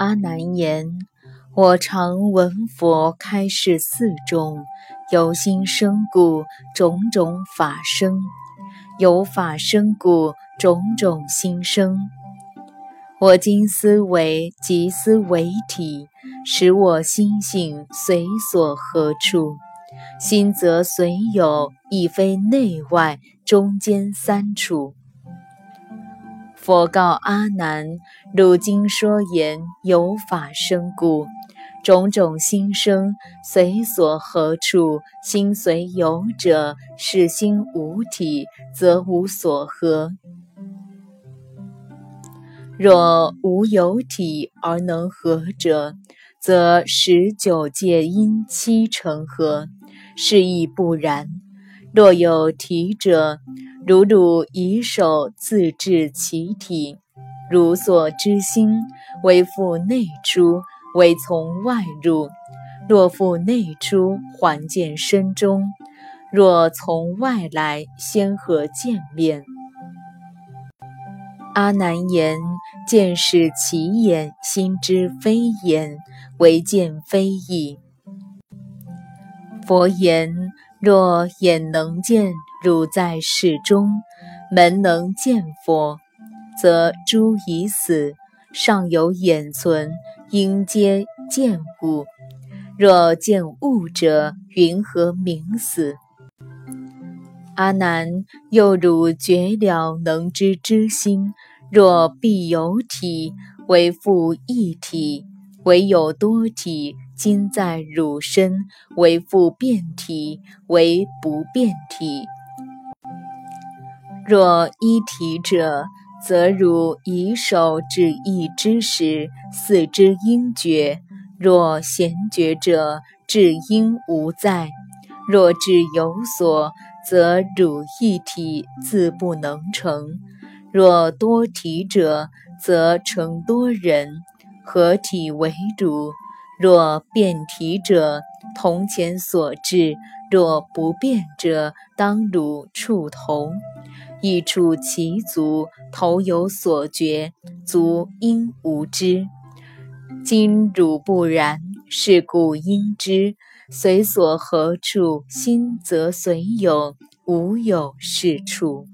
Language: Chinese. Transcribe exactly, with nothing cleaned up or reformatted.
阿难言：我常闻佛开示四众，由心生故，种种法生；由法生故，种种心生。我今思维即思为体，使我心性随所何处。心则随有，亦非内外中间三处。佛告阿难：汝今说言有法生故，种种心生，随所何处。心随有者，是心无体，则无所合。若无有体而能合者，则十九界因七成合，是亦不然。若有体者，如汝以手自治其体，汝所知心，为复内出，为从外入。若复内出，还见身中；若从外来，先何见面？阿难言：见是其眼，心知非眼，唯见非意。佛言：若眼能见，汝在室中；门能见佛，则诸已死，尚有眼存，应皆见物。若见物者，云何名死？阿难，又汝觉了能知之心，若必有体，为复一体；唯有多体，今在汝身，为复变体，为不变体。若一体者，则汝以手指一之时，四肢应觉；若闲觉者，智应无在；若智有所，则汝一体自不能成。若多体者，则成多人，合体为汝；若变体者，同前所至；若不变者，当汝触头。亦触其足，头有所觉，足应无知。今汝不然，是故应知。随所何处，心则随有，无有是处。